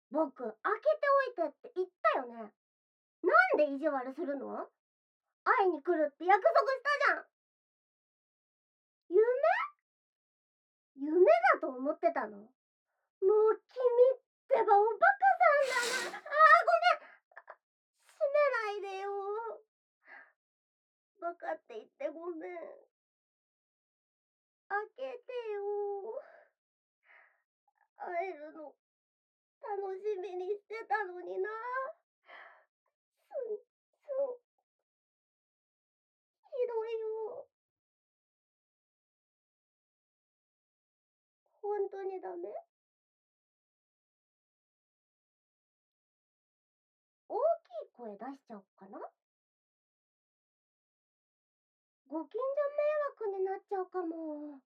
僕、開けておいてって言ったよね。なんで意地悪するの？会いに来るって約束したじゃん。夢？夢だと思ってたの？もう君ってばおバカさんだな。ごめん。閉めないでよ。バカって言ってごめん。開けてよ。会えるの楽しみにしてたのにな。すひどいよ。本当にダメ？大きい声出しちゃおっかな？ご近所迷惑になっちゃうかも。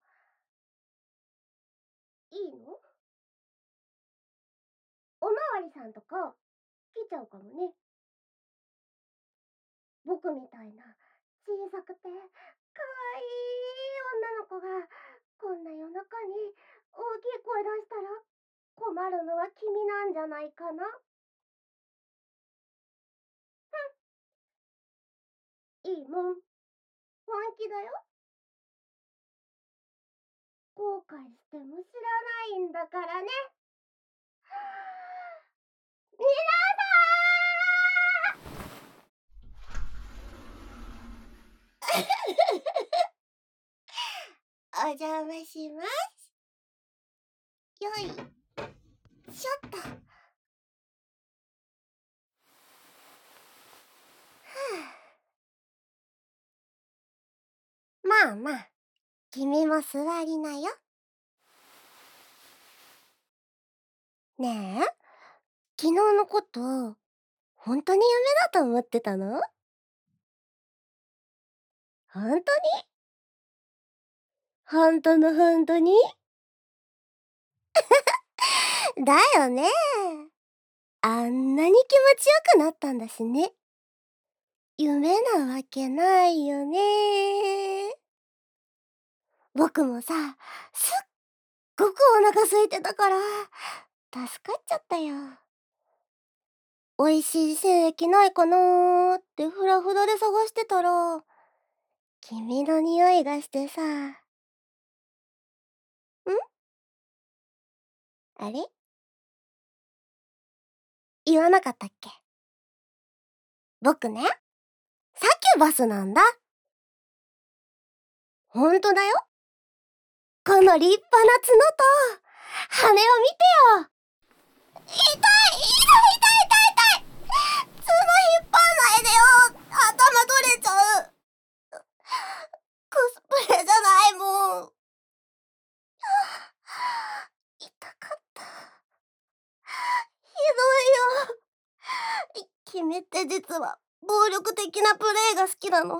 いいの？おまわりさんとか来ちゃうかもね。僕みたいな小さくてかわいい女の子がこんな夜中に大きい声出したら困るのは君なんじゃないかな。いいもん。本気だよ。後悔しても知らないんだからね。皆さんお邪魔します。よいしょっと。まあまあ、君も座りなよ。ねえ、昨日のこと本当に夢だと思ってたの？本当に？本当の本当に？だよね。あんなに気持ちよくなったんだしね。夢なわけないよね。僕もさ、すっごくお腹空いてたから助かっちゃったよ。美味しい精液ないかなーってフラフラで探してたら君の匂いがしてさ。ん？あれ？言わなかったっけ？僕ね、サキュバスなんだ。ほんとだよ。この立派な角と羽を見てよ。痛い痛い痛い痛い痛い。角引っ張んないでよ。頭取れちゃう。コスプレじゃないもん。痛かった。ひどいよ。君って実は暴力的なプレイが好きなの？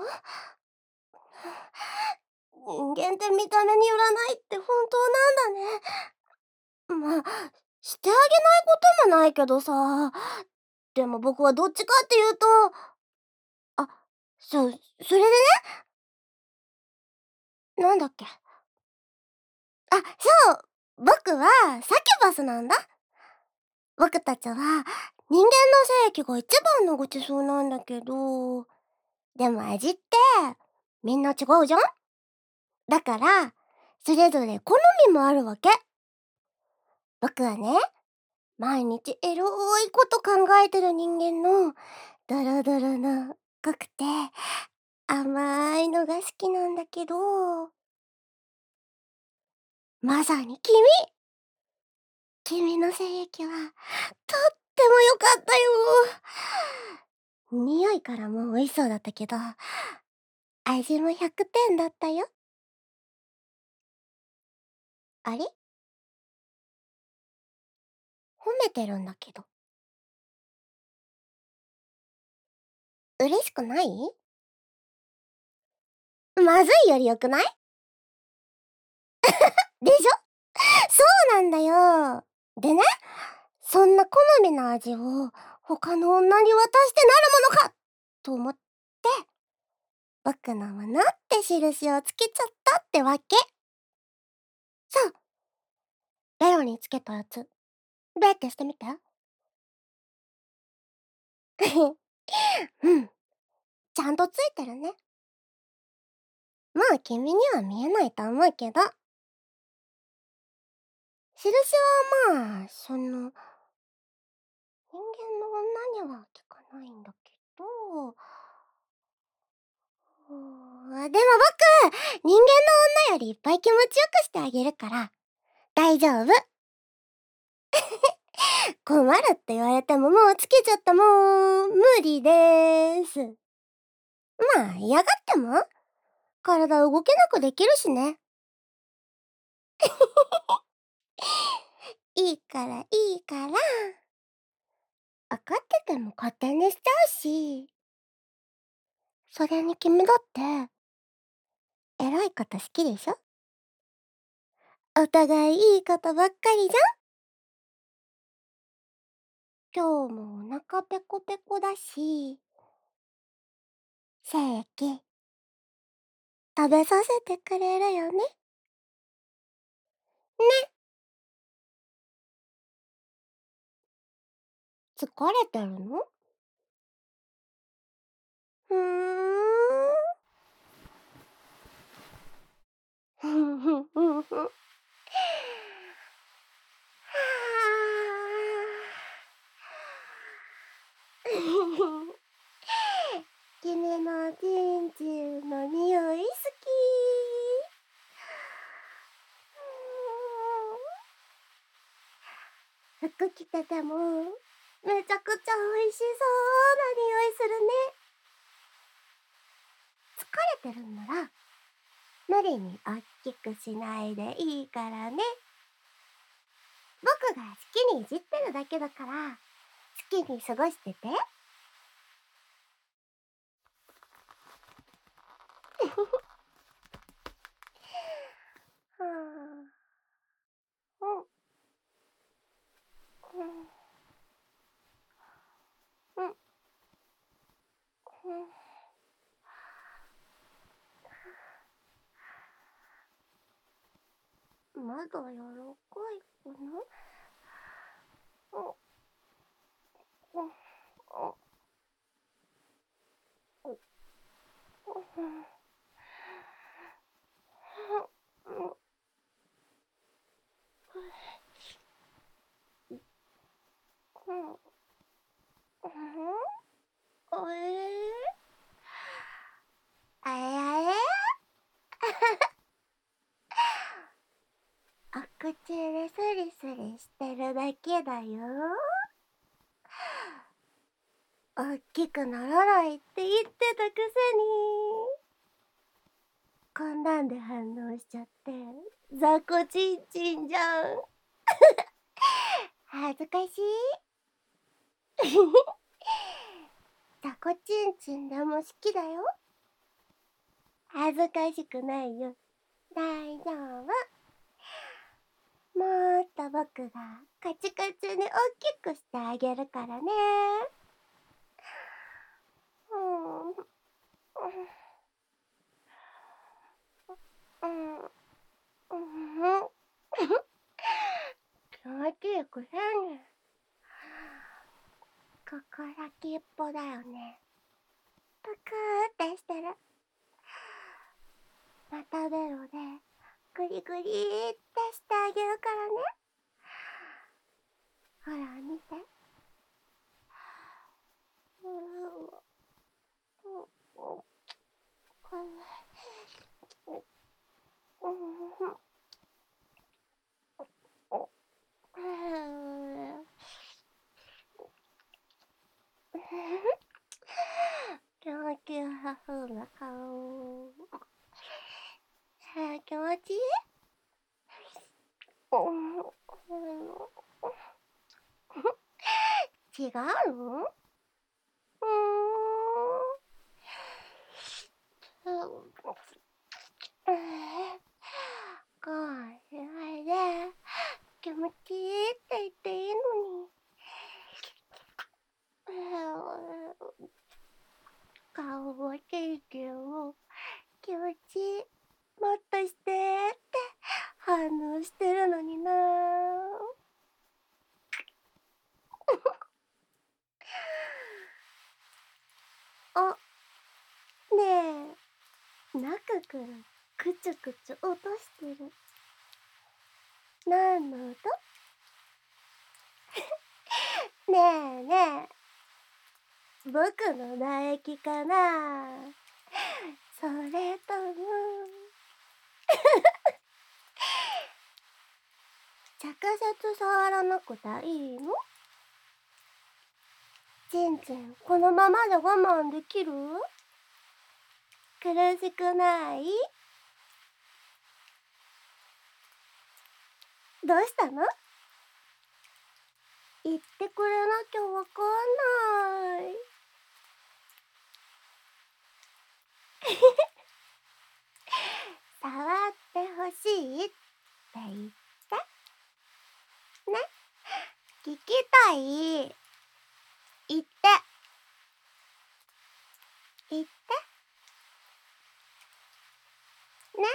人間って見た目によらないって本当なんだね。まあ、してあげないこともないけどさ。でも僕はどっちかっていうと、あ、それでね、なんだっけ。あ、そう、僕はサキュバスなんだ。僕たちは人間の精液が一番のごちそうなんだけど、でも味ってみんな違うじゃん。だから、それぞれ好みもあるわけ。僕はね、毎日エロいこと考えてる人間のドロドロの濃くて甘いのが好きなんだけど、まさに君の精液はとっても良かったよ。匂いからも美味しそうだったけど、味も100点だったよ。あれ？褒めてるんだけど。嬉しくない？まずいより良くない？でしょ？そうなんだよ。でね、そんな好みの味を他の女に渡してなるものかと思って、僕のものって印をつけちゃったってわけ。そう、ベロにつけたやつ、ベってしてみて。 うん、ちゃんとついてるね。まあ君には見えないと思うけど。印はまあ、人間の女には効かないんだけど、でも僕、人間の女よりいっぱい気持ちよくしてあげるから、大丈夫。困るって言われてももうつけちゃったもん。無理でーす。まあ、嫌がっても、体動けなくできるしね。いいからいいから。怒ってても勝手にしちゃうし。それに君だって、エロいこと好きでしょ？お互いいいことばっかりじゃん。今日もお腹ペコペコだし、正規、食べさせてくれるよね。ね。疲れてるの？ふーん。ふんふんふんふん。君のチンチンの匂い好き。服着ててもめちゃくちゃ美味しそうな匂いするね。疲れてるんなら無理におっきくしないでいいからね。僕が好きにいじってるだけだから好きに過ごしてて。はあ、うんうんうんうん。まだ柔らかいかな。うんうんうんうんうんうんうん。あれあれ。お口でスリスリしてるだけだよ。おっきくならないって言ってたくせに。こんなんで反応しちゃって、雑魚ちんちんじゃん。恥ずかしい。雑魚ちんちんでも好きだよ。恥ずかしくないよ。大丈夫。もっと僕がカチカチに大きくしてあげるからね。うん。うん。うん。気持ちいいくせに。ここ先っぽだよね。ぷくーってしてる。またベロでグリグリってしてあげるからね。ほら見て。うん。気持ちよさそうな顔。気持ちいい。違うの？こうしないで気持ちいいって言っていいのに。顔をケーキを気持ちいいもっとしてって反応してるのにな。 中からくちゅくちゅ落としてる。何の音？ねえねえ、僕の唾液かな？それとも直接触らなくていいの？ちんちん、このままで我慢できる？苦しくない？どうしたの？言ってくれなきゃわかんない。触ってほしいって言って。ね、聞きたい。言って。言って。ね。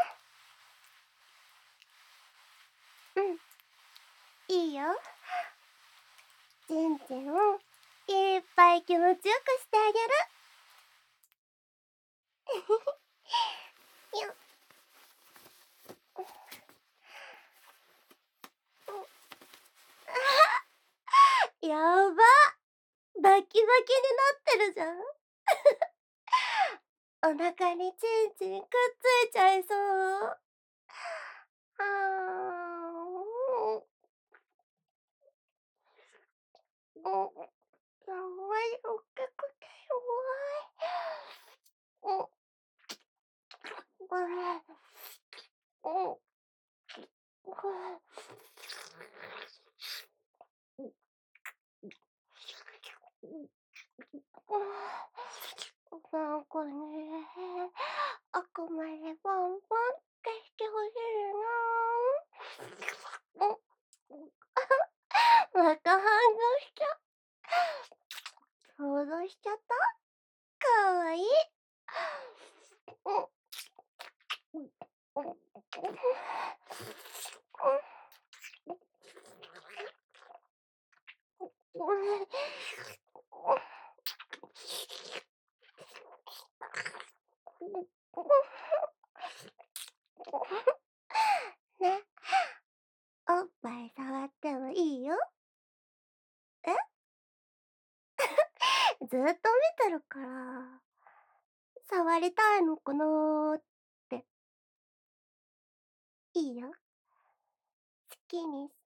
うん。いいよ。ちんちんをいっぱい気持ちよくしてあげる。よっ。やば、バキバキになってるじゃん。お腹にちんちんくっついちゃいそう。あーやばい、おっかくて弱い。これ、なんかね、奥までポンポンってしてほしいな。また反応しちゃう。想像しちゃった。かわいい。ね、おっぱい触ってもいいよ。え？ずっと見てるから、触りたいのかなーって。いいよ。好きにして。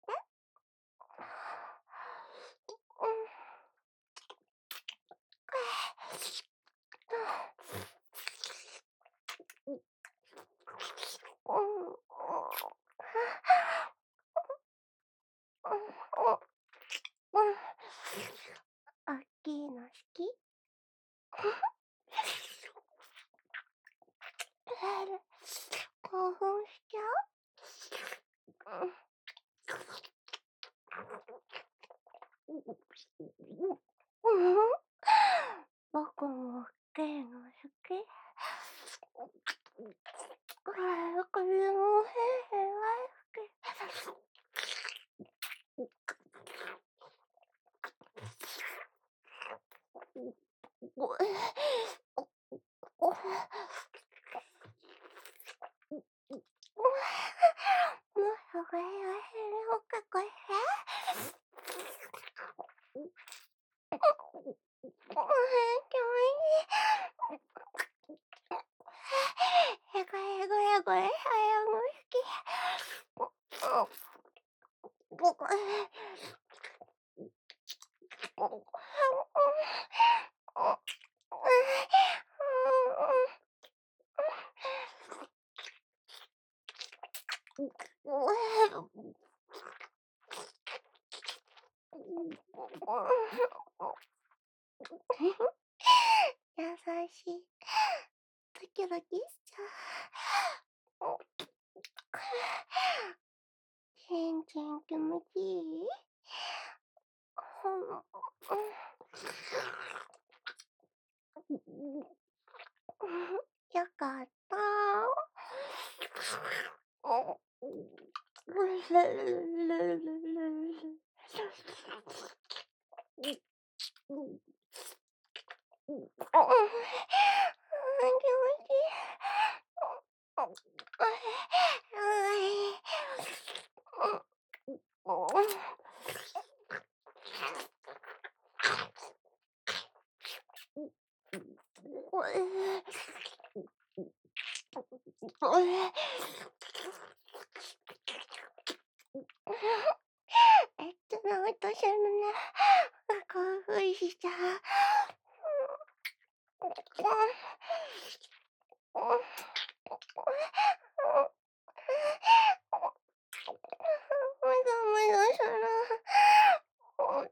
おっきいの好き？興奮しちゃう？僕もおっきいの好き。首もへいへいは好き。優しい。ドキドキしちゃう。ちんちん気持ちいい？よかった。気持ちいい。 なんとするね。興奮しちゃう。むずむずする。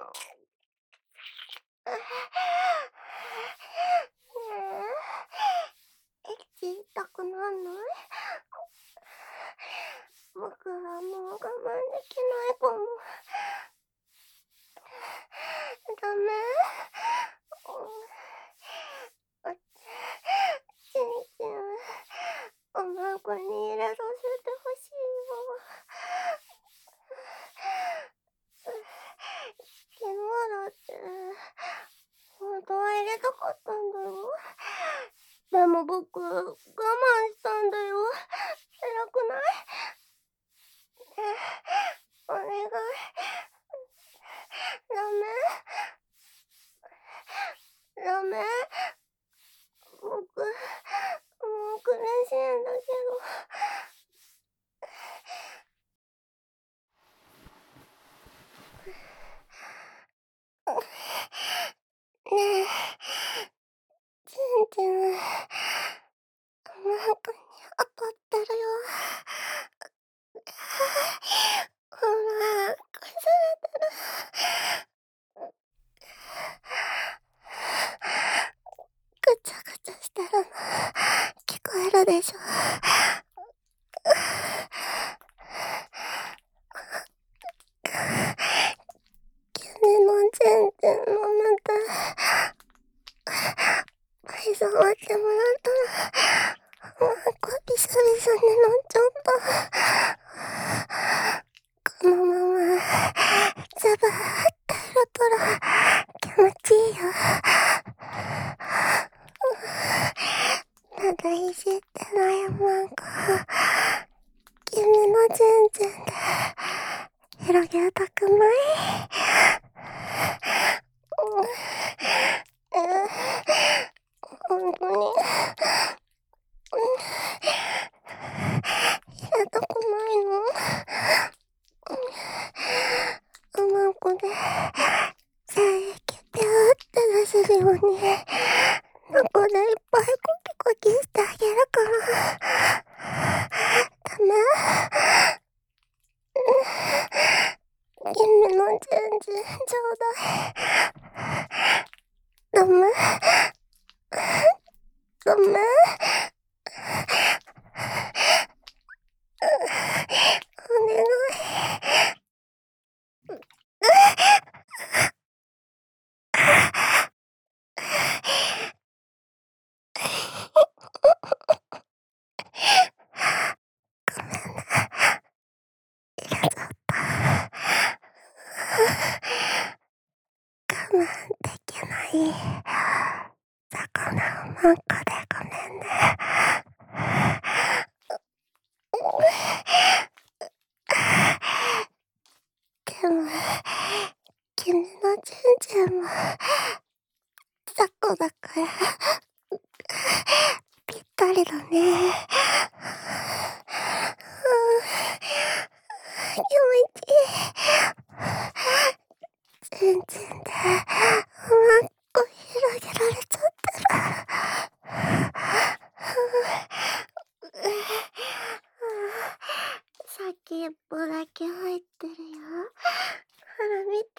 エッチしたくなんない？僕はもう我慢できないかも。ダメ？ちんちん、おまんこに入れさせてほしいよ。昨日だって、本当は入れたかったんだよ。でも僕、我慢したんだよ。偉くない？ねえ、お願い。ダメ？僕、もう苦しいんだけど。ねえ、ちんちん、おまんこに当たってるよ。ほら、崩れてる。ぐちゃぐちゃしてるの、聞こえるでしょ。君のちんちん飲めて、愛想わってもらったら、おまんこびしゃびしゃになっちゃった。このまま、ジャバーって入れたら、気持ちいいよ。まだいじってないおまんこ、君のちんちんで、広げたくない？本当に、入れたくないの？おまんこで、精液ピューって出せるように、中でいっぱいコキコキしてあげるから。ダメ？君のチンチンちょうだい。ダメ？ダメ？お願い。入れちゃった。我慢できない。魚をまんこでごめんね。でも、君のちんちんも、雑魚だから、ぴったりだね。気持ちいい。ちんちんで、おまんこ広げられちゃってる。先っぽだけ入ってるよ。ほら見て。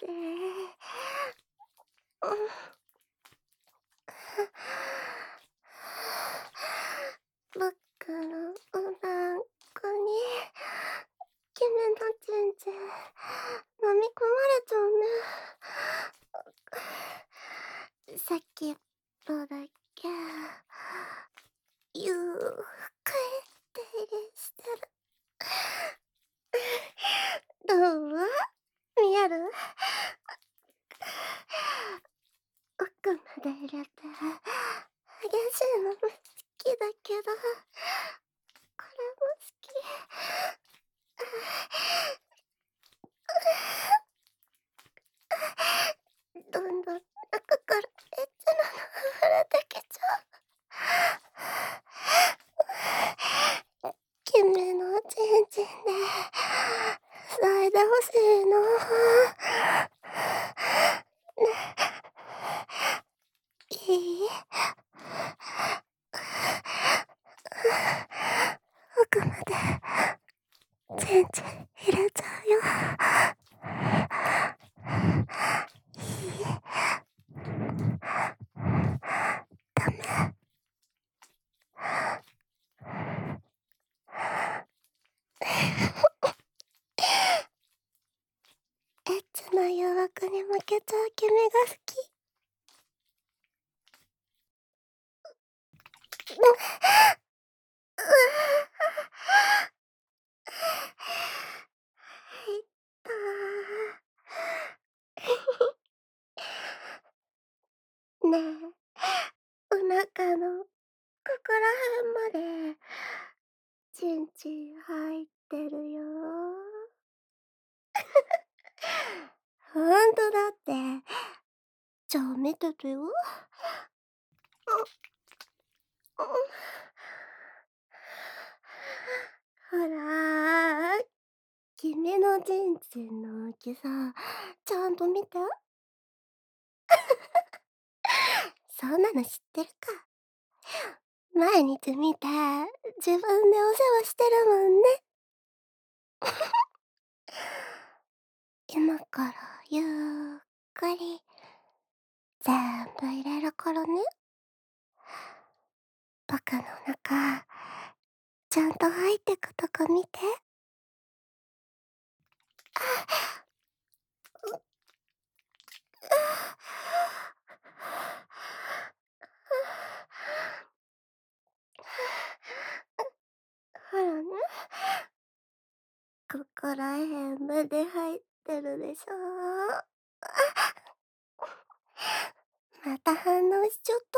僕のおまんこに、君のちんちん、飲み込まれちゃうね。先っぽだけ、ゆっくり手入れしてる。どう？見える？奥まで入れて、激しいのも好きだけど、これも好き。どんどん中からエッチなのが溢れてきちゃう。 ちゃ君が好き。いったー。ねえ、お腹のここら辺までチンチン入ってるよ。ほんとだって。じゃあ見ててよ。ほら、君のチンチンの大きさ、ちゃんと見て。そんなの知ってるか。毎日見て、自分でお世話してるもんね。今からゆっくり全部入れるからね。僕の中、ちゃんと入ってくとこ見て。ほらね、ここら辺まで入ってるでしょ。また反応しちゃった。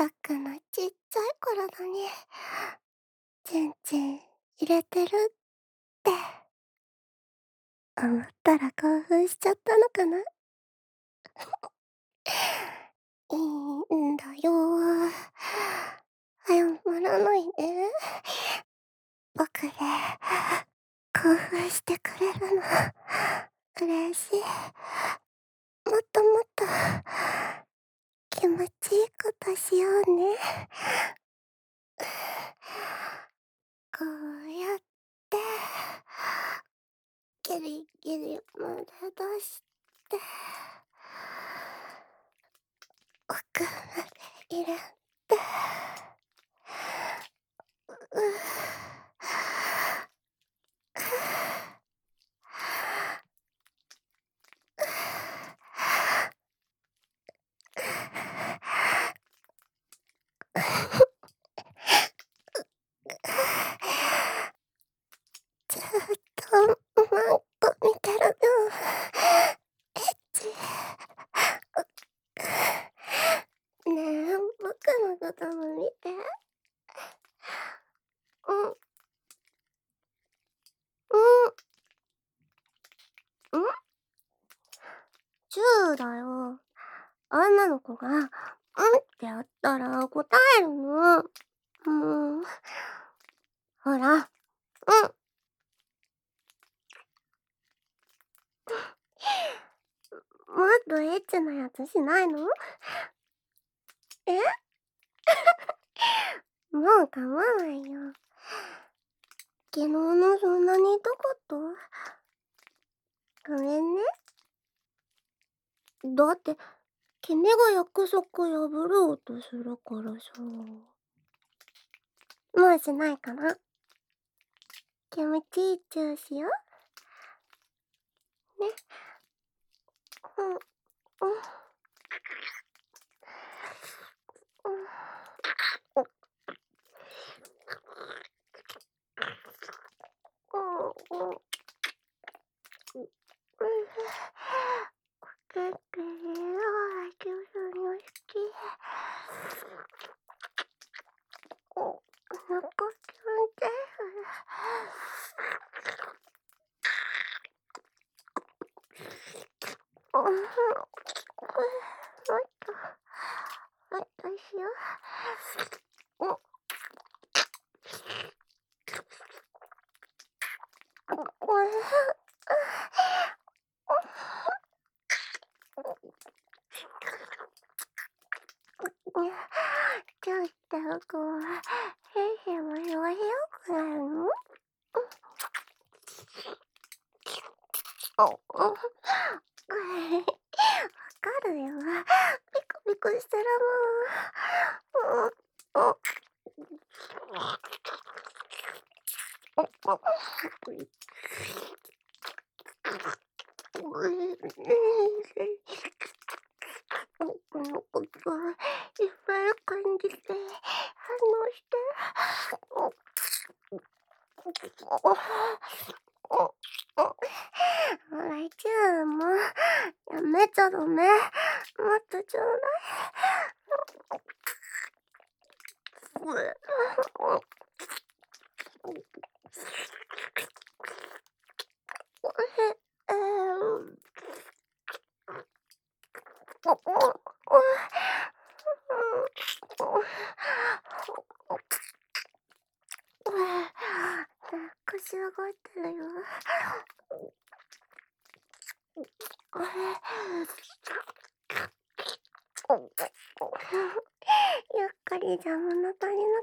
僕のちっちゃい頃だね。チンチン入れてるって思ったら興奮しちゃったのかな。いいんだよ。謝らないで。僕で興奮してくれるの嬉しい。もっともっと気持ちいいことしようね。こうやってギリギリまで出して奥まで入れて、ずっともっと見てるよ。エッチ。ねえ、僕のことも見て。うん、うん、チューだよ。女の子が、ってやったら答えるの。もう、ほら、もっとエッチなやつしないの？え？もう構わないよ。昨日のそんなに痛かった？ごめんね。だって、君が約束破ろうとするからさ。もうしないかな。気持ちいいチューしよう。ね。うん、うん、うん、うん、うん、くるくるはきゅうの好き。お、なんかキュンって。もっと、もっとしよう。お、ちょっとこう、へいへいも言われよくないの？わかるよ。ピクピクしてるもん。 僕のこといっぱい感じて反応して。ほら、チューもやめちゃダメ。もっとちょうだい。腰動いてるよ。やっぱりじゃ物足りなくなった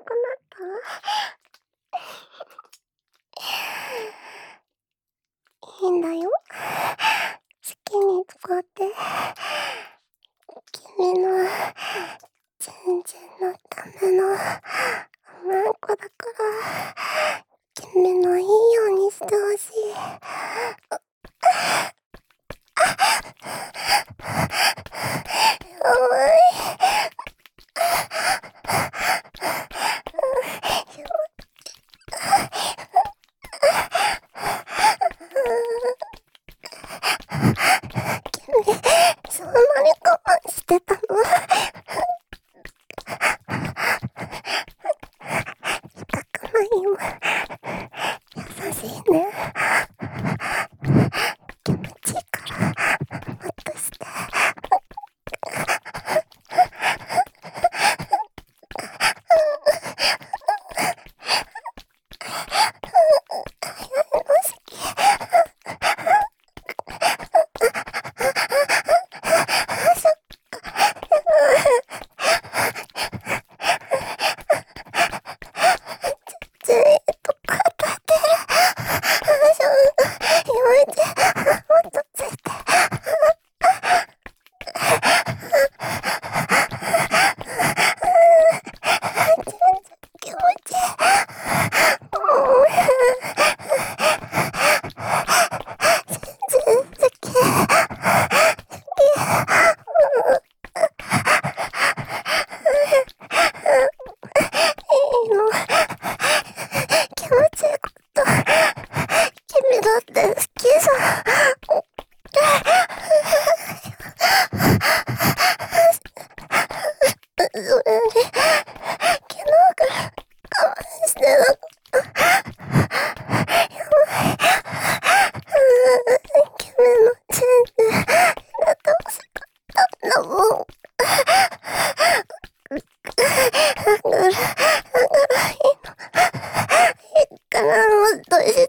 。いいんだよ。好きに使って。君の全然のためのマンコだから、君のいいようにしてほしい。そんなに我慢してたの？痛くないよ。優しいね。気持ちいいからもっとして。だって好きさ。それに昨日から我慢してなくて、君のせいでやってほしかったんだもん。だからいいの。いいからもっとして。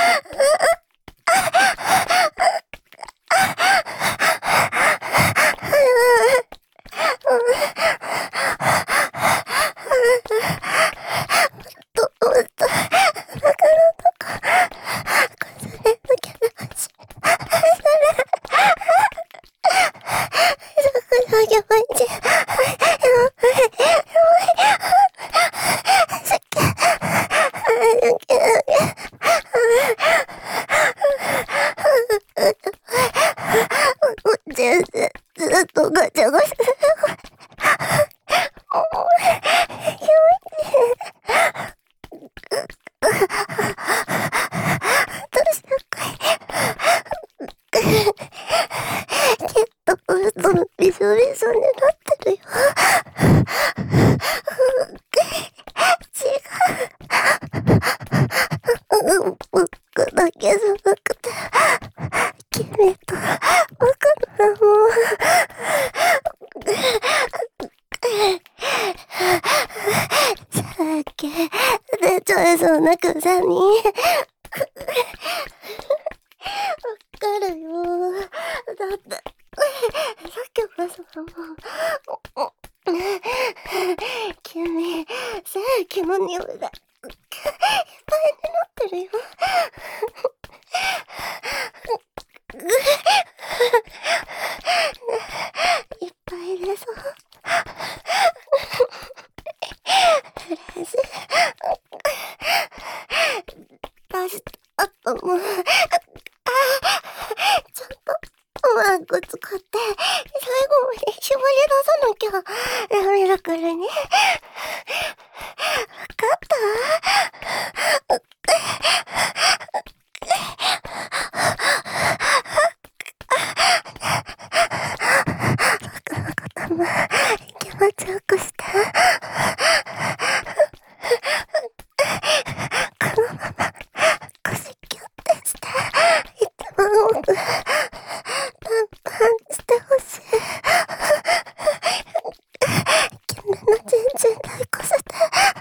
全然ずっとガチャガチャ。きっとウソのびしょびしょになってるよ。違う。僕だけじゃなくて、君と僕のもさっき出ちゃいそうなくせに。わかるよ。だってさっきお母さんも君正規の匂いでいっぱいになってるよ。いっぱいでそう。嬉しい。出した後もちゃんとダメだからね。わかったわ。僕のことも気持ちよくして。このまま腰キュッてして一番奥パンパンしてほしい。君のチンチン抱っこせて。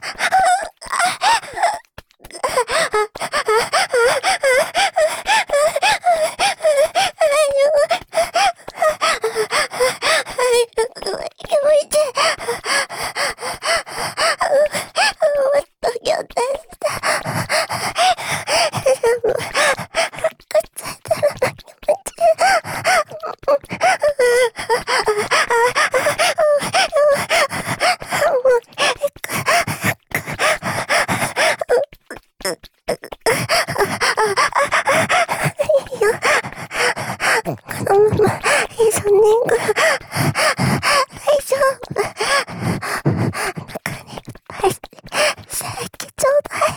このまま一緒に行く。大丈夫。中に入って精液ちょうだ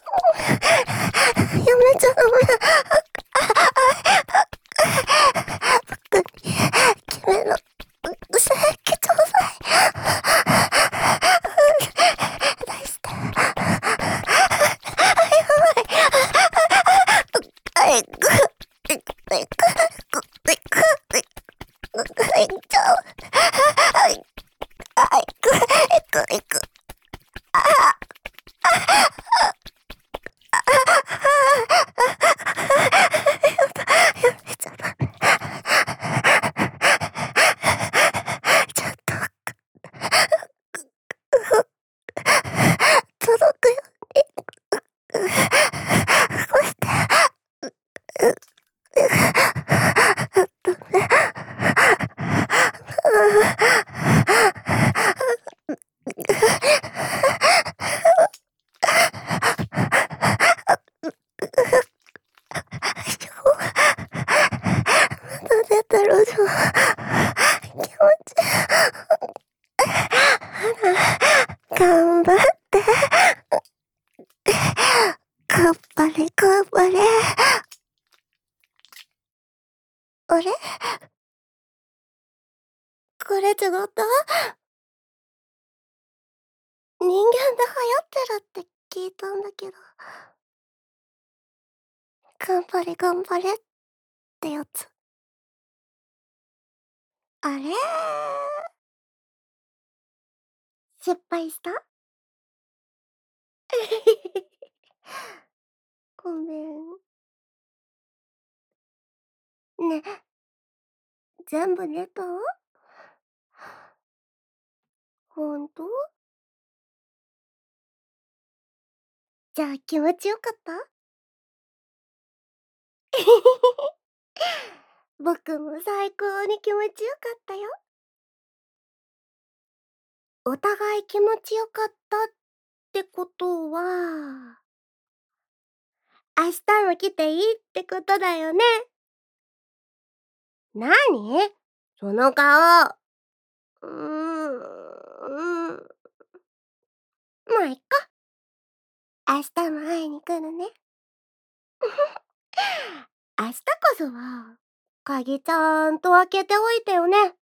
い。やめちゃダメ。僕に君の精液ちょうだい。出して。はい。届くようにこうしてまだ出たろじゃ気持ち頑張って頑張れ頑張れ。あれこれ違った？人間で流行ってるって聞いたんだけど。頑張れ頑張れってやつ。あれ失敗した？ごめん。ね、全部出た？ほんと？じゃあ気持ちよかった？僕も最高に気持ちよかったよ。お互い気持ちよかったってことは、明日も来ていいってことだよね。なに？その顔。まあ、いっか。明日も会いに来るね。明日こそは、鍵ちゃんと開けておいてよね。